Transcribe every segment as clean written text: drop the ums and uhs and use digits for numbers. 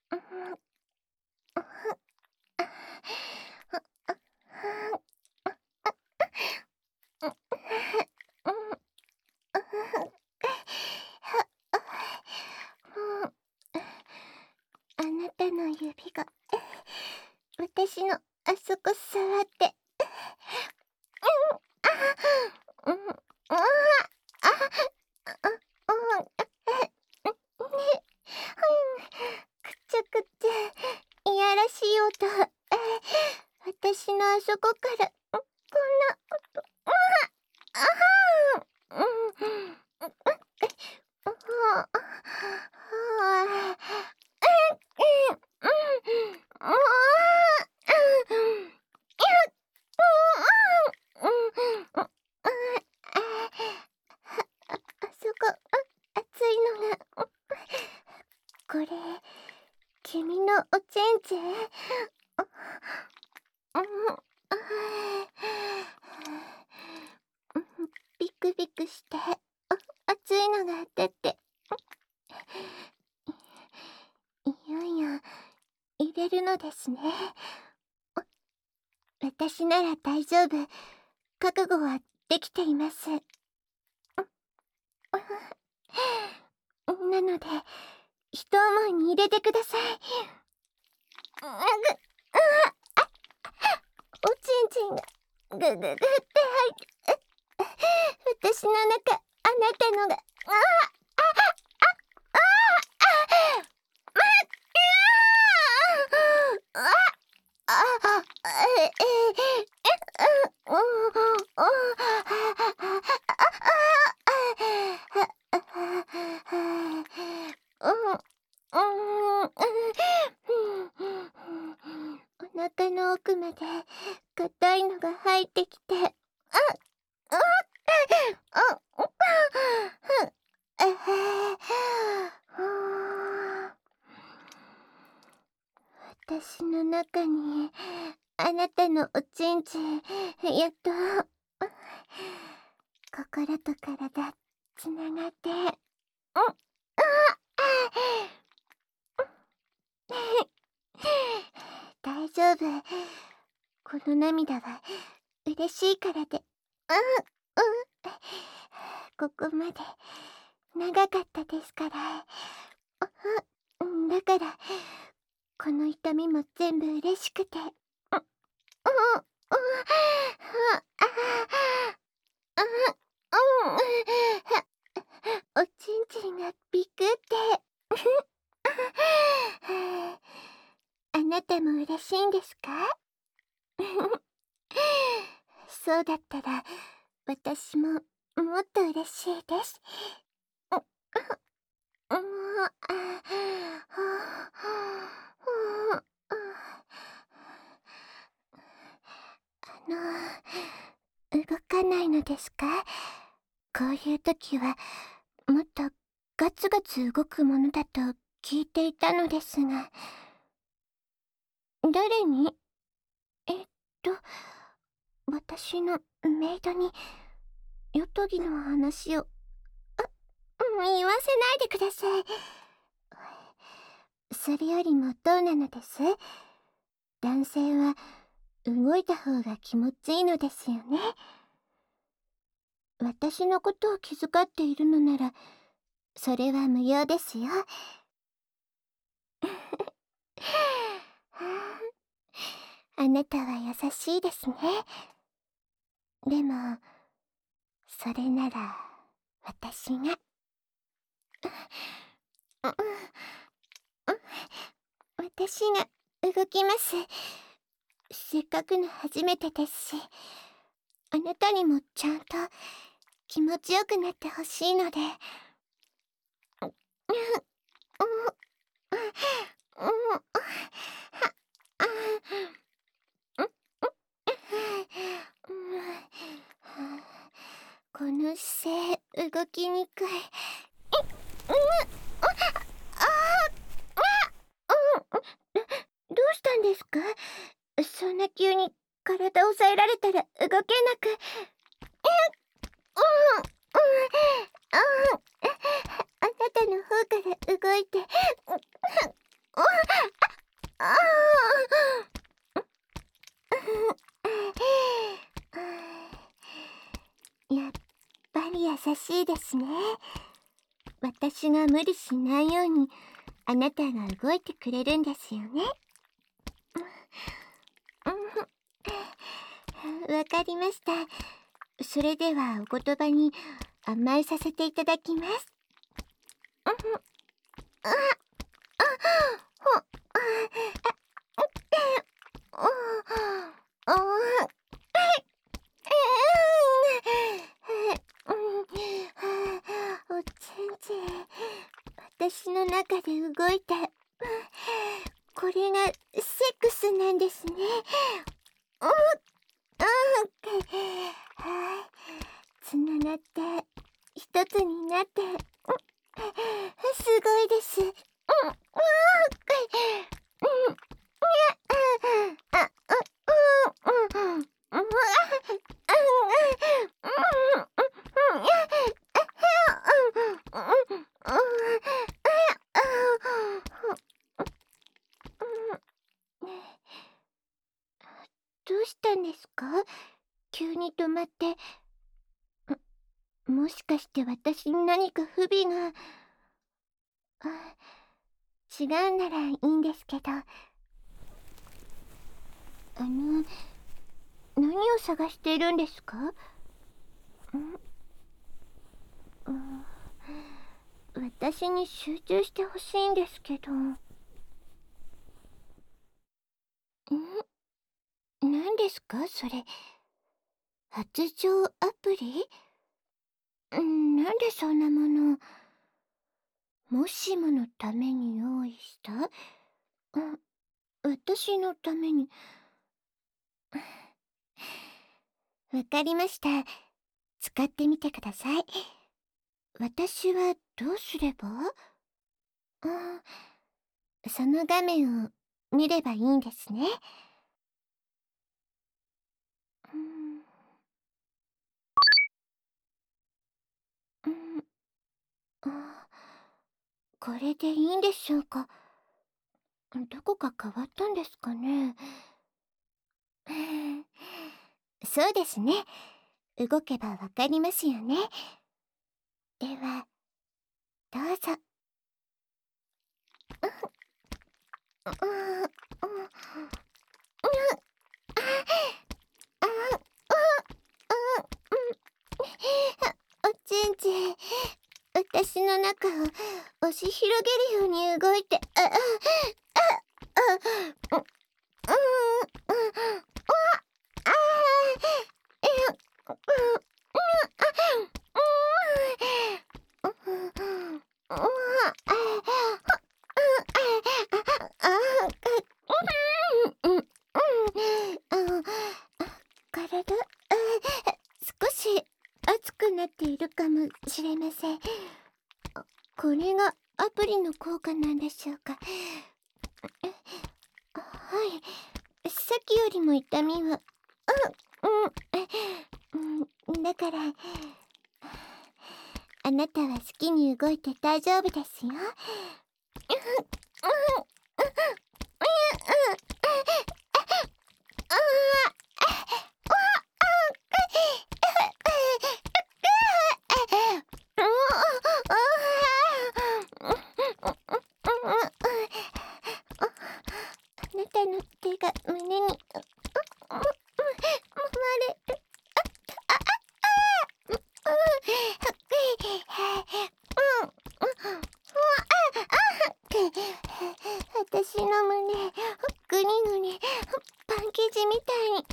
あなたの指が私のあそこ触って、うん、うん、あ、くちゃくちゃいやらしい音、私のあそこからこんな音、あそこ熱いのが、これ君のおちんちん？ビクビクして熱いのが出て、いよいよ入れるのですね。私なら大丈夫、覚悟はできています。なので一思いに入れてください。おちんちんがグググって入って、私の中、あなたのが、お腹の奥まで硬いのが入ってきて、私の中にあなたのおちんちん、やっと心と体つながって、大丈夫、この涙は嬉しいからで、ここまで長かったですから、だからこの痛みも全部嬉しくて、おちんちんがビクってあなたも嬉しいんですか？そうだったら私ももっと嬉しいです。動かないのですか？こういう時はもっとガツガツ動くものだと聞いていたのですが。誰に？えっと私のメイドにヨトギの話を言わせないでください。それよりもどうなのです？男性は動いた方が気持ちいいのですよね。私のことを気遣っているのならそれは無用ですよ。あなたは優しいですね。でもそれなら私が私が動きます。せっかくの初めてですし、あなたにもちゃんと気持ちよくなってほしいので。この姿勢動きにくい。どうしたんですか？そんな急に体を押さえられたら動けなく。あなたの方から動いて。 しいですね。私が無理しないようにあなたが動いてくれるんですよね。わかりました。それではお言葉に甘えさせていただきます。おちんちん、私の中で動いた。これがセックスなんですね。つながって一つになって、すごいです。どうしたんですか？急に止まって。もしかして私に何か不備が。違うならいいんですけど。何を探しているんですか？私に集中してほしいんですけど。何ですかそれ。発情アプリ？なんでそんなもの。もしものために用意した？私のために。わかりました。使ってみてください。私はどうすれば？その画面を見ればいいんですね。これでいいんでしょうか。どこか変わったんですかね。そうですね。動けばわかりますよね。では、どうぞ。おちんちん、私の中を押し広げるように動いて、体、少し熱くなっているかもしれません。これがアプリの効果なんでしょうか。はい、さっきよりも痛みは、だから、あなたは好きに動いて大丈夫ですよ。あなたの手が胸に回れる。私の胸グニグニパン生地みたいに。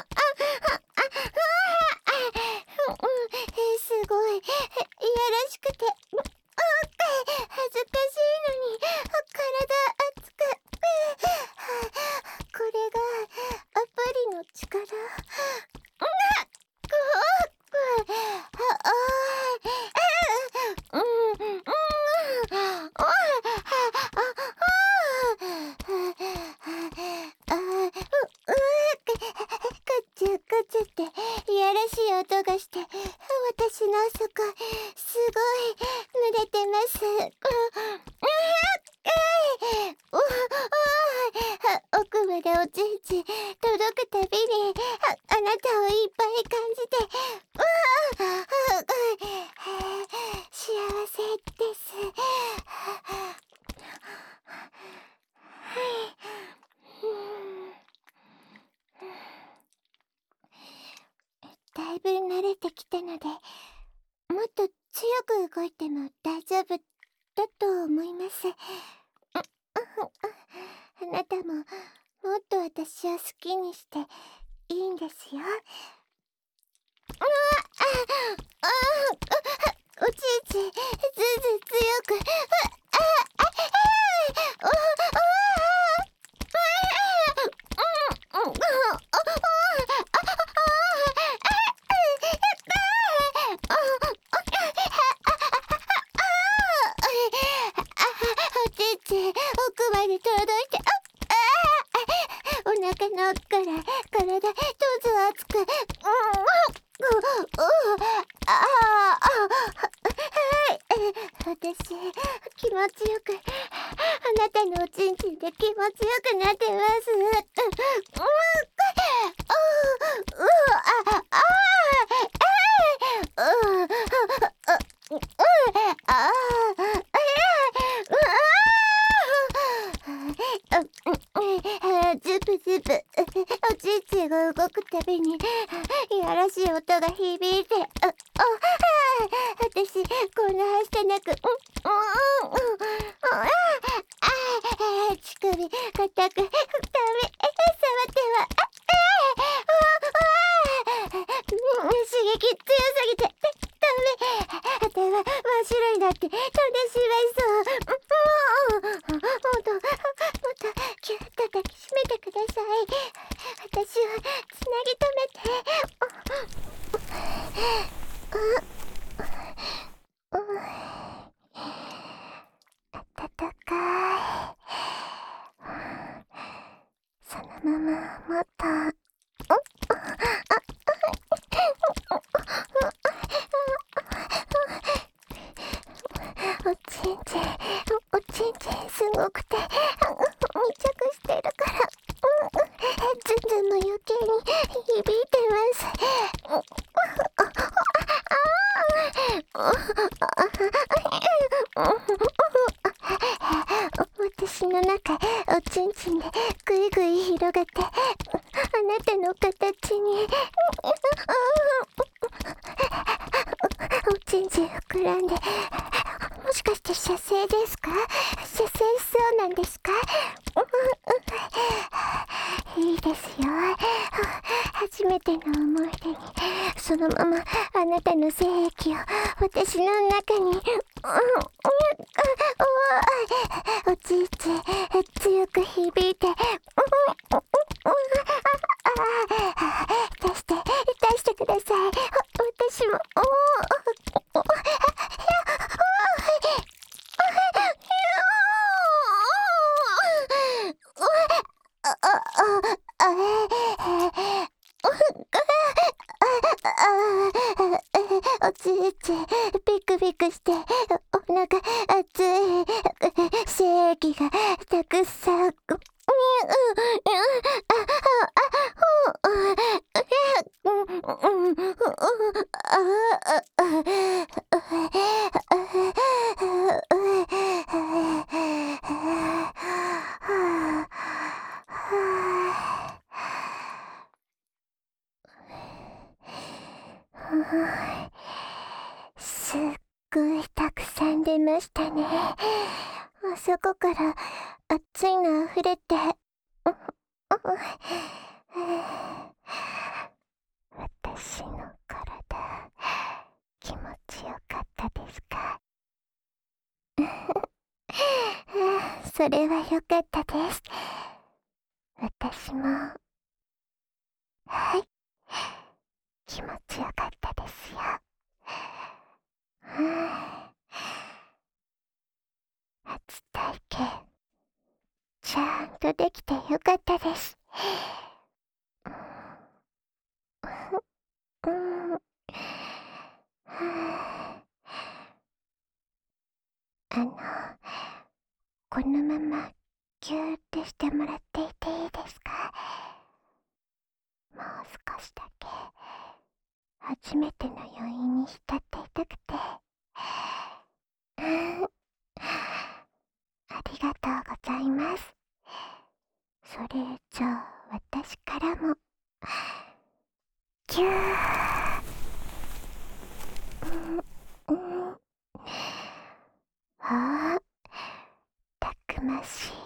すごいいやらしくて恥ずかしいのに体熱く。これがアプリの力。カチュカチュっていやらしい音がして、私のそこすごい濡れてます。奥までおちんち届くたびにあなたをいっぱい感じて、 く動いても大丈夫だと思います。あなたももっと私を好きにしていいんですよ。おちんちずず強くおちんち奥まで届いて、お腹の奥から体どうぞ熱く、私気持ちよくあなたのおちんちんで気持ちよくなってます。ズブズブおちんちんが動くたびにいやらしい音が響いて、私こんなはしてなく、乳首固くダメ、触っては刺激強すぎてダメ、頭真っ白になって飛んでしまいそう。もっとキュッと抱きしめてください。私をつなぎ止めて。暖かい。そのままもっとおちんちんすごくて密着してるから、ズンズンも余計に響いてます。私の中、おちんちんでぐいぐい広がって、あなたの形におちんちん膨らんで、もしかして射精ですか？射精しそうなんですか？いいですよ。初めての思い出にそのままあなたの精液を私の中におちんちん強く響いて出してください。私もおちんちんピクピクしてお腹熱い精液がたくさんすっごいたくさん出ましたね。あそこから熱いの溢れて、私の体気持ちよかったですか？それはよかったです。私もはい、気持ちよかったですよ。初体験ちゃんとできてよかったです。このままギューってしてもらっていていいですか？もう少しだけ初めての余韻に浸っていたくて。ありがとうございます。それじゃあ私からもギューましい。